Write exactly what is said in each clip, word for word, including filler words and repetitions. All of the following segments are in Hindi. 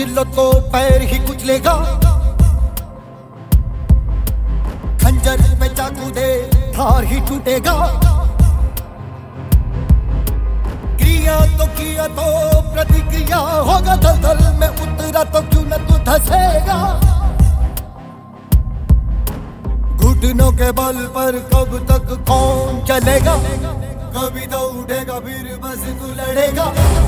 कुचलो तो पैर ही कुचलेगा, खंजर पे चाकू दे धार ही टूटेगा। क्रिया तो किया तो प्रतिक्रिया होगा, दलदल में उतरा तो क्यों न तू धसेगा। घुटनों के बल पर कब तक कौन चलेगा, कभी तो उठेगा फिर बस तू लड़ेगा।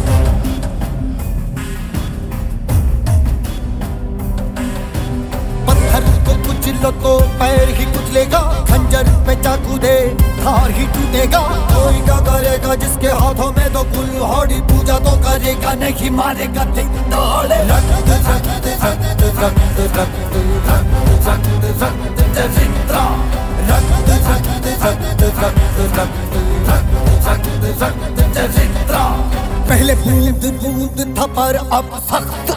पत्थर को कुचलो तो पैर ही कुचलेगा, खंजर पे चाकू दे धार ही टूटेगा। कोई क्या करेगा जिसके हाथों में तो कुल्हाड़ी, पूजा तो करेगा नहीं मारेगा दिन दौड़े। रक्त रक्त रक्त रक्त रक्त रक्त रक्त चरित्रा, रक्त रक्त रक्त रक्त रक्त रक्त रक्त चरित्रा। पहले बूंद बूंद था पर अब सख्त,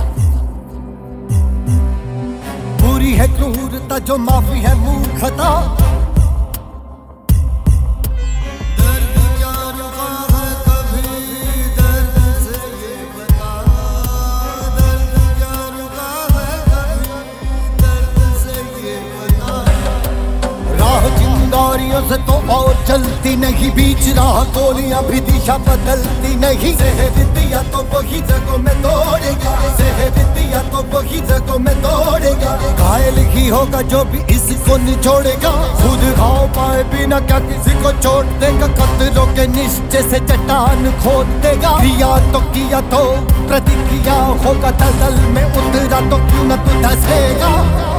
बुरी है क्रूरता जो माफी है मूर्खता। दर्द क्या रुका है कभी, दर्द से ये बता। दर्द क्या रुका है कभी, दर्द से ये बता। राह चिंगारियों से तो और चलती नहीं, बीच राह गोलियां भी दिशा बदलती नहीं। सेहविद्या तो वही जगहों में दौड़ेगा, सेहविद्या तो वही जगहों में दौड़ेगा। घायल ही होगा जो भी इसको निचोड़ेगा, खुद घाव पाए बिना क्या किसी को चोट देगा। कतलों के निश्चय से चट्टान खोद देगा। क्रिया तो किया तो प्रतिक्रिया होगा, दलदल में उतरा तो क्यों न तू धसेगा।